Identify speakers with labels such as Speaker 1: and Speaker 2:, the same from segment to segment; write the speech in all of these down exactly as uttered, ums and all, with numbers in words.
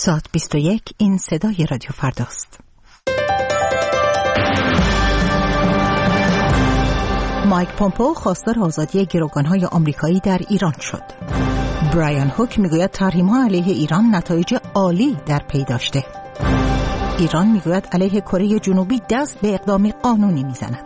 Speaker 1: ساعت بیست و یک، این صدای رادیو فرداست. مایک پومپئو خواستار آزادی گروگان‌های آمریکایی در ایران شد. برایان هوک میگوید تحریم‌ها علیه ایران نتایج عالی در پی داشته. ایران میگوید علیه کره جنوبی دست به اقدام قانونی میزند.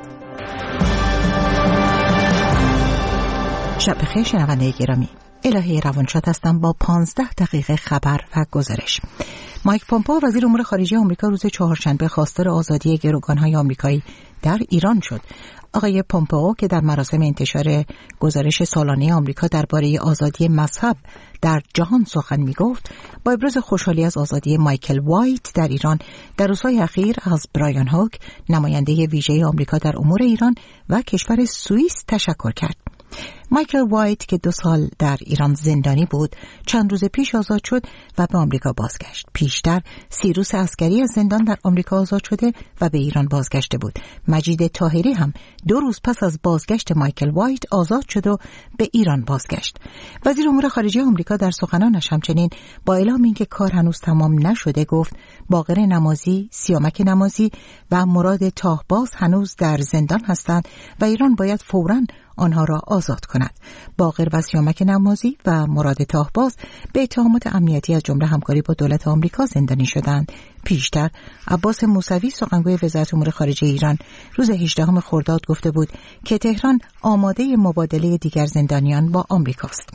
Speaker 1: شب بخیر شنونده گرامی. الهه روانشاد هستم با پانزده دقیقه خبر و گزارش. مایک پومپئو وزیر امور خارجه آمریکا روز چهارشنبه خواستار آزادی گروگان‌های آمریکایی در ایران شد. آقای پومپئو که در مراسم انتشار گزارش سالانه آمریکا درباره آزادی مذهب در جهان سخن می‌گفت، با ابراز خوشحالی از آزادی مایکل وایت در ایران در روزهای اخیر از برایان هوک، نماینده ویژه آمریکا در امور ایران و کشور سوئیس تشکر کرد. مایکل وایت که دو سال در ایران زندانی بود، چند روز پیش آزاد شد و به آمریکا بازگشت. پیشتر سیروس عسکری از زندان در آمریکا آزاد شده و به ایران بازگشته بود. مجید طاهری هم دو روز پس از بازگشت مایکل وایت آزاد شد و به ایران بازگشت. وزیر امور خارجه آمریکا در سخنانش همچنین با اعلام اینکه کار هنوز تمام نشده گفت باقر نمازی، سیامک نمازی و مراد تاهباز هنوز در زندان هستند و ایران باید فوراً آنها را آزاد کند. باقر و سیامک نمازی و مراد تاهباز به اتهامات امنیتی از جمله همکاری با دولت آمریکا زندانی شدند. پیشتر عباس موسوی سخنگوی وزارت امور خارجه ایران روز هجدهم خرداد گفته بود که تهران آماده مبادله دیگر زندانیان با آمریکاست.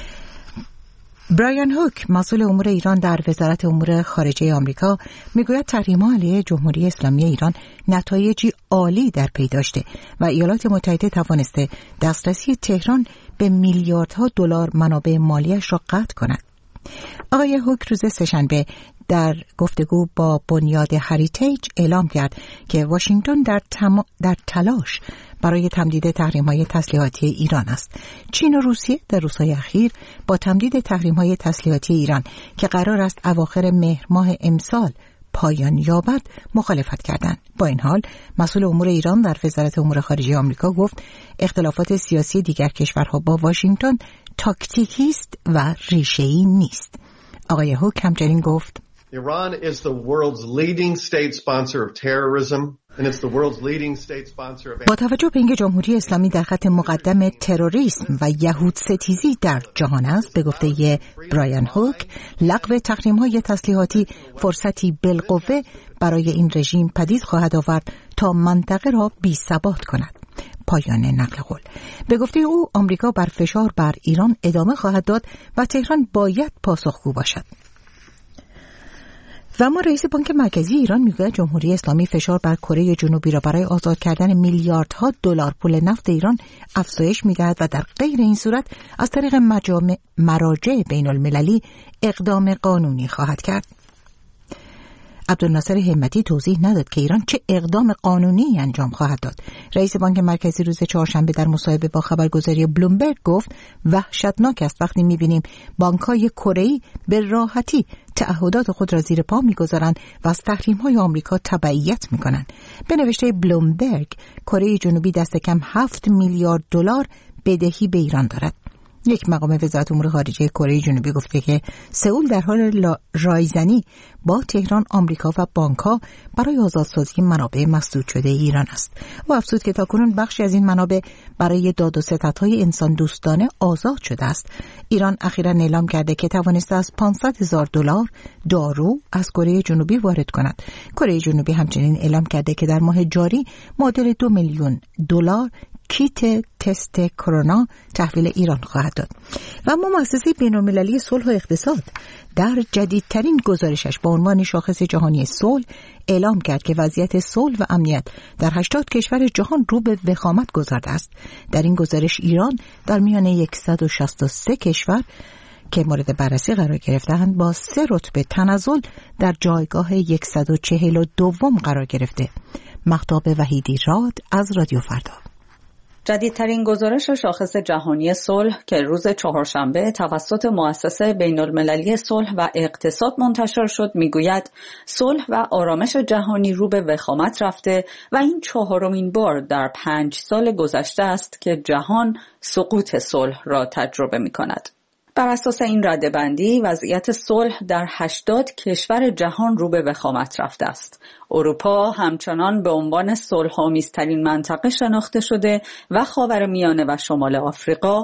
Speaker 1: برایان هوک مسئول امور ایران در وزارت امور خارجه آمریکا میگوید تحریم‌ها علیه جمهوری اسلامی ایران نتایجی عالی در پی داشته و ایالات متحده توانسته دسترسی تهران به میلیاردها دلار منابع مالیش را قطع کند. آقای هوک روز سه‌شنبه در گفتگو با بنیاد هریتیج اعلام کرد که واشنگتن در, تم... در تلاش برای تمدید تحریم‌های تسلیحاتی ایران است. چین و روسیه در روزهای اخیر با تمدید تحریم‌های تسلیحاتی ایران که قرار است اواخر مهر ماه امسال پایان یابد مخالفت کردند. با این حال مسئول امور ایران در وزارت امور خارجه آمریکا گفت اختلافات سیاسی دیگر کشورها با واشنگتن تاکتیکی است و ریشه‌ای نیست. آقای هوک همچنین گفت
Speaker 2: Iran is the world's leading state sponsor of terrorism and it's the world's leading state sponsor of
Speaker 1: با توجه به اینکه جمهوری اسلامی در خط مقدم تروریسم و یهود ستیزی در جهان است، به گفته برایان هوک لغو تحریم‌های تسلیحاتی فرصتی بالقوه برای این رژیم پدید خواهد آورد تا منطقه را بی‌ثبات کند. پایان نقل قول. به گفته او آمریکا بر فشار بر ایران ادامه خواهد داد و تهران باید پاسخگو باشد. و اما رئیس بانک مرکزی ایران میگوید جمهوری اسلامی فشار بر کره جنوبی را برای آزاد کردن میلیاردها دلار پول نفت ایران افزایش میدهد و در غیر این صورت از طریق مجامع مراجع بین المللی اقدام قانونی خواهد کرد. عبدالناصر همتی توضیح نداد که ایران چه اقدام قانونی انجام خواهد داد. رئیس بانک مرکزی روز چهارشنبه در مصاحبه با خبرگزاری بلومبرگ گفت وحشتناک است وقتی می‌بینیم بانک‌های کره‌ای به راحتی تعهدات خود را زیر پا می‌گذارند و از تحریم‌های آمریکا تبعیت می‌کنند. به نوشته بلومبرگ کره جنوبی دست کم هفت میلیارد دلار بدهی به ایران دارد. یک مقام وزارت امور خارجه کره جنوبی گفته که سئول در حال رایزنی با تهران، آمریکا و بانک‌ها برای آزادسازی منابع مسدود شده ایران است. و افزود که تاکنون بخشی از این منابع برای داد و ستدهای انسان دوستانه آزاد شده است. ایران اخیراً اعلام کرده که توانسته از پانصد هزار دلار دارو از کره جنوبی وارد کند. کره جنوبی همچنین اعلام کرده که در ماه جاری معادل دو میلیون دلار کیت تست کرونا تحویل ایران خواهد داد. و اما مؤسسه بین‌المللی صلح و اقتصاد در جدیدترین گزارشش با عنوان شاخص جهانی صلح اعلام کرد که وضعیت صلح و امنیت در هشتاد کشور جهان رو به وخامت گذارده است. در این گزارش ایران در میان صد و شصت و سه کشور که مورد بررسی قرار گرفتند با سه رتبه تنزل در جایگاه صد و چهل و دو قرار گرفته. مهتاب وحیدی راد از رادیو فردا.
Speaker 3: جدیدترین گزارش شاخص جهانی صلح که روز چهارشنبه توسط مؤسسه بین‌المللی صلح و اقتصاد منتشر شد میگوید صلح و آرامش جهانی رو به وخامت رفته و این چهارمین بار در پنج سال گذشته است که جهان سقوط صلح را تجربه می‌کند. بر اساس این رده‌بندی وضعیت صلح در هشتاد کشور جهان رو به وخامت رفته است. اروپا همچنان به عنوان صلح‌آمیزترین منطقه شناخته شده و خاورمیانه و شمال آفریقا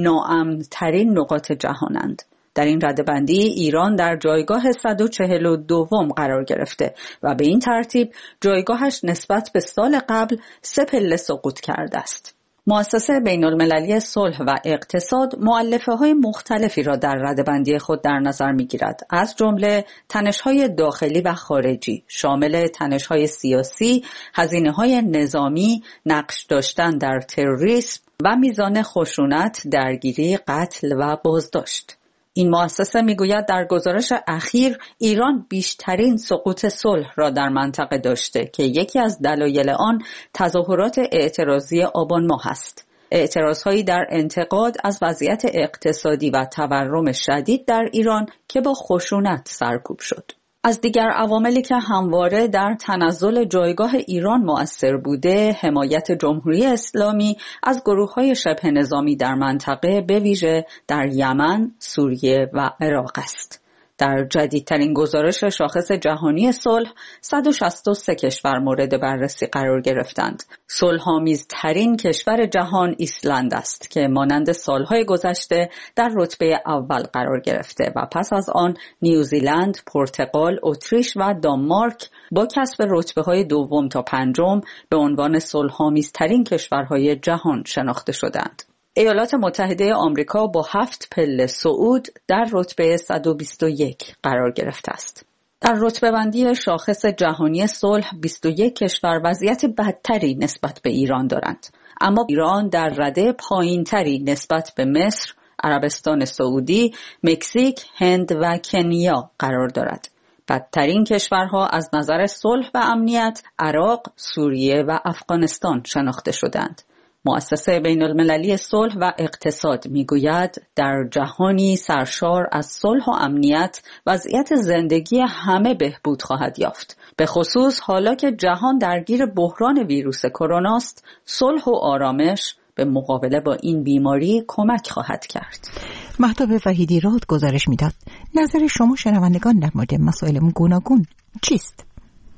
Speaker 3: ناامن‌ترین نقاط جهانند. در این رده‌بندی ایران در جایگاه صد و چهل و دوم قرار گرفته و به این ترتیب جایگاهش نسبت به سال قبل سه پله سقوط کرده است. مؤسسه بین‌المللی صلح و اقتصاد مؤلفه‌های مختلفی را در رده‌بندی خود در نظر می‌گیرد، از جمله تنش‌های داخلی و خارجی، شامل تنش‌های سیاسی، هزینه‌های نظامی، نقش داشتن در تروریسم و میزان خشونت، درگیری، قتل و بازداشت. این مؤسسه میگوید در گزارش اخیر ایران بیشترین سقوط صلح را در منطقه داشته که یکی از دلایل آن تظاهرات اعتراضی آبان ماه است. اعتراضهایی در انتقاد از وضعیت اقتصادی و تورم شدید در ایران که با خشونت سرکوب شد. از دیگر عواملی که همواره در تنزل جایگاه ایران مؤثر بوده، حمایت جمهوری اسلامی از گروه‌های شبه نظامی در منطقه به ویژه در یمن، سوریه و عراق است. در جدیدترین گزارش شاخص جهانی صلح، صد و شصت و سه کشور مورد بررسی قرار گرفتند. صلح‌آمیزترین کشور جهان ایسلند است که مانند سالهای گذشته در رتبه اول قرار گرفته و پس از آن نیوزیلند، پرتغال، اتریش و دانمارک با کسب رتبه‌های دوم تا پنجم به عنوان صلح‌آمیزترین کشورهای جهان شناخته شدند. ایالات متحده آمریکا با هفت پله صعود در رتبه صد و بیست و یک قرار گرفته است. در رتبه بندی شاخص جهانی صلح بیست و یک کشور وضعیت بدتری نسبت به ایران دارند، اما ایران در رده پایینتری نسبت به مصر، عربستان سعودی، مکزیک، هند و کنیا قرار دارد. بدترین کشورها از نظر صلح و امنیت عراق، سوریه و افغانستان شناخته شدند. مؤسسه بین‌المللی صلح و اقتصاد میگوید در جهانی سرشار از صلح و امنیت وضعیت زندگی همه بهبود خواهد یافت. به خصوص حالا که جهان درگیر بحران ویروس کرونا است، صلح و آرامش به مقابله با این بیماری کمک خواهد کرد.
Speaker 1: مهتاب وحیدی راد گزارش میداد. نظر شما شنوندگان در مورد مسائل گوناگون چیست؟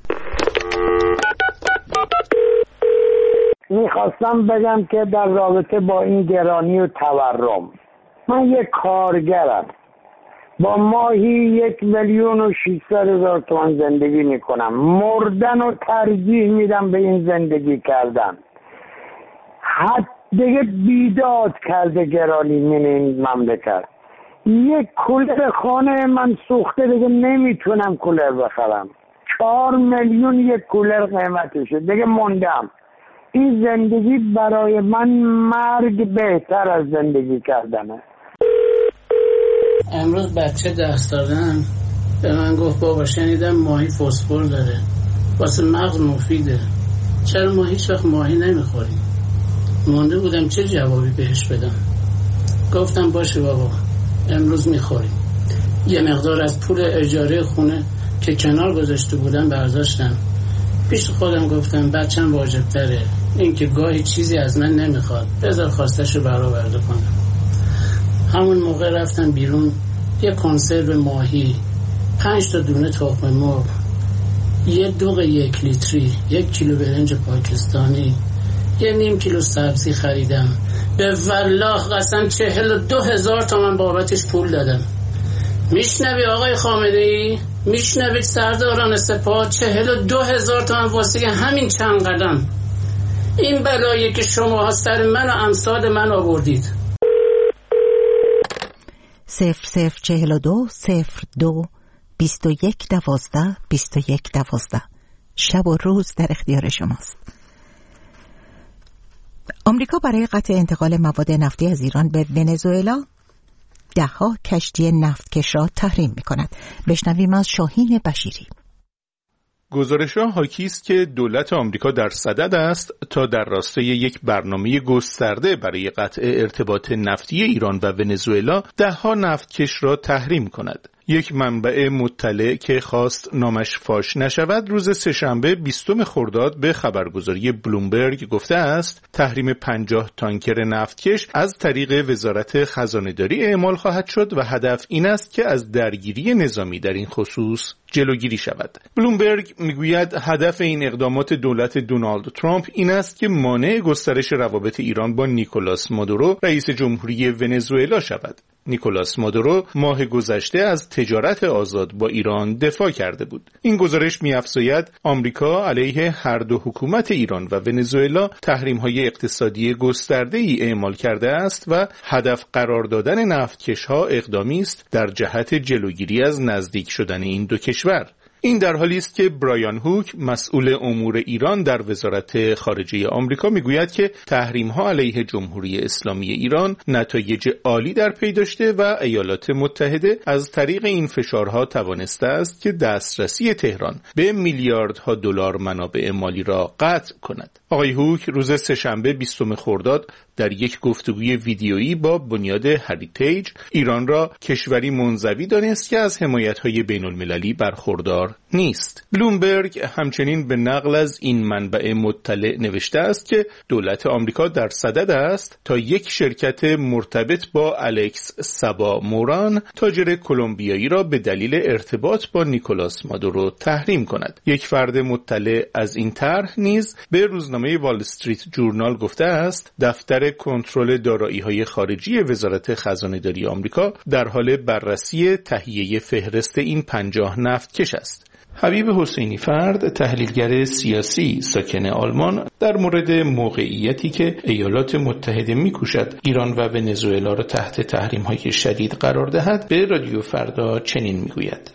Speaker 4: میخواستم بگم که در رابطه با این گرانی و تورم، من یک کارگرم با ماهی یک میلیون و ششصد هزار تومان زندگی میکنم. مردن و ترجیح میدم به این زندگی کردن. حد دیگه بیداد کرده گرانی من این مملکت. یک کولر خانه من سوخته، دیگه نمیتونم کولر بخرم. چهار میلیون یک کولر قیمتشه، دیگه موندم. این زندگی برای من مرگ بهتر از زندگی کردنه.
Speaker 5: امروز بچه درس دادن به من گفت بابا شنیدم ماهی فسفر داره، واسه مغز مفیده، چرا ما هیچ وقت ماهی نمیخوریم؟ مونده بودم چه جوابی بهش بدم. گفتم باشه بابا امروز میخوریم. یه مقدار از پول اجاره خونه که کنار گذاشته بودم برداشتم، پیش خودم گفتم بچم واجب تره، این که گاهی چیزی از من نمیخواد، بذار خواستشو برآورده کنم. همون موقع رفتم بیرون، یه کنسرو ماهی، پنج تا دونه تخم مرغ، یه دوغ یک لیتری، یک کیلو برنج پاکستانی، یه نیم کیلو سبزی خریدم. به والله قسم چهل و دو هزار تومن بابتش پول دادم. میشنوی آقای خامنه‌ای؟ میشنوید سرداران سپاه؟ چهل و دو هزار تومن واسه همین چند قدم. این بلایی که شما سر من و امثال من آوردید.
Speaker 1: صفر صفر چهل و دو صفر دو بیست و یک دوازده بیست و یک دوازده. شب و روز در اختیار شماست. آمریکا برای قطع انتقال مواد نفتی از ایران به ونزوئلا دهها کشتی نفتکش را تحریم می کند. بشنویم از شاهین بشیری.
Speaker 6: گزارش‌ها حاکی است که دولت آمریکا در صدد است تا در راستای یک برنامه گسترده برای قطع ارتباط نفتی ایران و ونزوئلا دهها نفتکش را تحریم کند. یک منبع مطلع که خواست نامش فاش نشود روز سه‌شنبه بیستم خرداد به خبرگزاری بلومبرگ گفته است تحریم پنجاه تانکر نفتکش از طریق وزارت خزانه‌داری اعمال خواهد شد و هدف این است که از درگیری نظامی در این خصوص جلوگیری شود. بلومبرگ میگوید هدف این اقدامات دولت دونالد ترامپ این است که مانع گسترش روابط ایران با نیکولاس مادورو رئیس جمهوری ونزوئلا شود. نیکولاس مادورو ماه گذشته از تجارت آزاد با ایران دفاع کرده بود. این گزارش می‌افزاید آمریکا علیه هر دو حکومت ایران و ونزوئلا تحریم‌های اقتصادی گسترده‌ای اعمال کرده است و هدف قرار دادن نفتکش‌ها اقدامی است در جهت جلوگیری از نزدیک شدن این دو کشور. این در حالی است که برایان هوک مسئول امور ایران در وزارت خارجه آمریکا میگوید که تحریم‌ها علیه جمهوری اسلامی ایران نتایج عالی در پی داشته و ایالات متحده از طریق این فشارها توانسته است که دسترسی تهران به میلیاردها دلار منابع مالی را قطع کند. آقای هوک روز سه‌شنبه بیستم خرداد در یک گفتگوی ویدیویی با بنیاد هریتیج ایران را کشوری منزوی دانست که از حمایت‌های بین‌المللی برخوردار نیست. بلومبرگ همچنین به نقل از این منبع مطلع نوشته است که دولت آمریکا در صدد است تا یک شرکت مرتبط با الکس سابا موران تاجر کلمبیایی را به دلیل ارتباط با نیکولاس مادورو تحریم کند. یک فرد مطلع از این طرح نیز به روزنامه وال استریت جورنال گفته است دفتر کنترل دارایی‌های خارجی وزارت خزانه‌داری آمریکا در حال بررسی تهیه فهرست این پنجاه نفتکش است. حبیب حسینی فرد تحلیلگر سیاسی ساکن آلمان در مورد موقعیتی که ایالات متحده می‌کوشد ایران و ونزوئلا را تحت تحریم‌های شدید قرار دهد به رادیو فردا چنین می‌گوید: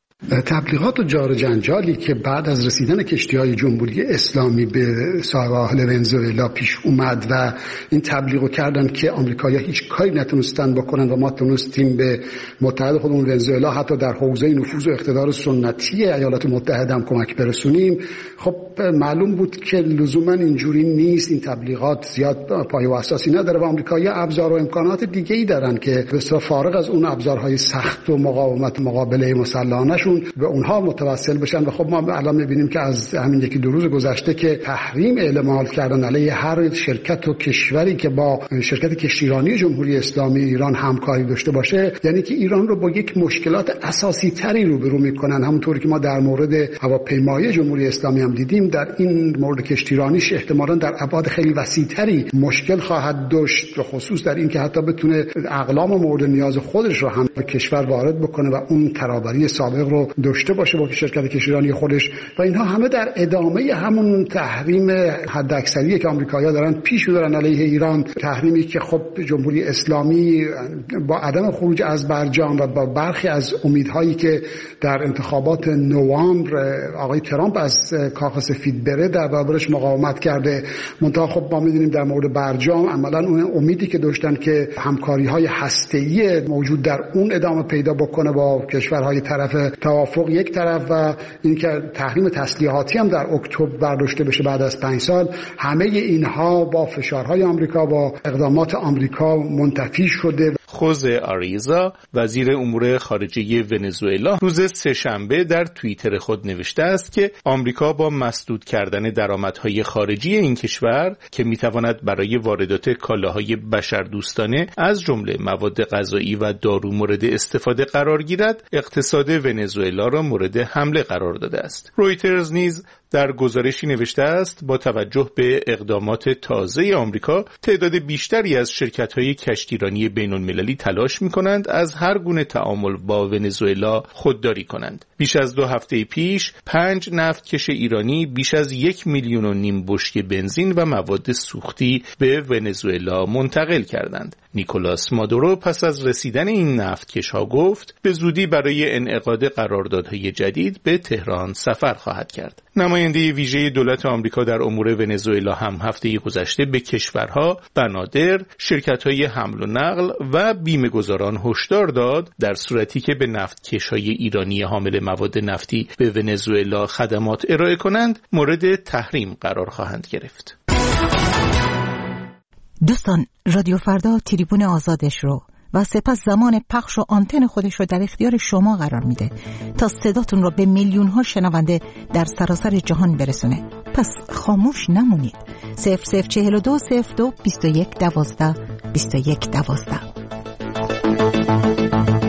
Speaker 7: تبلیغات و جار جنجالی که بعد از رسیدن کشتی‌های جمهوری اسلامی به ساحل ونزوئلا پیش اومد و این تبلیغو کردن که آمریکایی‌ها هیچ کاری نتونستن بکنن و ما تونستیم به متحد خودمون ونزوئلا حتی در حوزه نفوذ و اقتدار سنتی ایالات متحده هم کمک برسونیم. خب معلوم بود که لزوما اینجوری نیست، این تبلیغات زیاد پایه و اساسی نداره و آمریکایی‌ها ابزار و امکانات دیگه‌ای دارن که بسیار فارغ از اون ابزارهای سخت و مقاومت مقابله مسلحانه به اونها متوسل بشن. و خب ما الان می‌بینیم که از همین یکی دو روز گذشته که تحریم اعمال کردن علیه هر شرکت و کشوری که با شرکت کشتیرانی جمهوری اسلامی ایران همکاری داشته باشه، یعنی که ایران رو با یک مشکلات اساسی تری روبرو می‌کنن. همونطوری که ما در مورد هواپیمایی جمهوری اسلامی هم دیدیم، در این مورد کشتیرانیش احتمالاً در ابعاد خیلی وسیع‌تری مشکل خواهد داشت، به خصوص در این که حتی بتونه اقلام مورد نیاز خودش رو هم به کشور وارد بکنه و اون ترابری سابق رو داشته باشه با شرکت کشتیرانی خودش. و اینها همه در ادامه همون تحریم حداکثری که آمریکایی‌ها دارن پیش می‌برن علیه ایران، تحریمی که خب جمهوری اسلامی با عدم خروج از برجام و با برخی از امیدهایی که در انتخابات نوامبر آقای ترامپ از کاخ سفید بره در برابرش مقاومت کرده. منتها خب ما می‌دونیم در مورد برجام عملاً اون امیدی که داشتن که همکاری‌های هسته‌ای موجود در اون ادامه پیدا بکنه با کشورهای طرف توافق یک طرف و اینکه تحریم تسلیحاتی هم در اکتبر برداشته بشه بعد از پنج سال، همه اینها با فشارهای آمریکا با اقدامات آمریکا منتفی شده.
Speaker 6: خوزه آریزا وزیر امور خارجه ونزوئلا روز سه‌شنبه در توییتر خود نوشته است که آمریکا با مسدود کردن درآمدهای خارجی این کشور که میتواند برای واردات کالاهای بشردوستانه از جمله مواد غذایی و دارو مورد استفاده قرار گیرد، اقتصاد ونزوئلا را مورد حمله قرار داده است. رویترز نیز در گزارشی نوشته است با توجه به اقدامات تازه آمریکا، تعداد بیشتری از شرکت‌های کشتیرانی بین‌المللی تلاش می‌کنند از هر گونه تعامل با ونزوئلا خودداری کنند. بیش از دو هفته پیش پنج نفتکش ایرانی بیش از یک میلیون و نیم بشکه بنزین و مواد سوختی به ونزوئلا منتقل کردند. نیکولاس مادورو پس از رسیدن این نفتکش‌ها گفت به زودی برای انعقاد قراردادهای جدید به تهران سفر خواهد کرد. نماینده ویژه دولت آمریکا در امور ونزوئلا هم هفته گذشته به کشورها، بنادر، شرکت‌های حمل و نقل و بیمه‌گذاران هشدار داد در صورتی که به نفتکش‌های ایرانی حامل مواد نفتی به ونزوئلا خدمات ارائه کنند، مورد تحریم قرار خواهند گرفت.
Speaker 1: دوستان، رادیو فردا تریبون آزادش رو و سپس زمان پخش و آنتن خودش رو در اختیار شما قرار میده تا صداتون رو به میلیون ها شنونده در سراسر جهان برسونه. پس خاموش نمونید. صفر صفر چهل و دو صفر دو بیست و یک دوازده بیست و یک دوازده.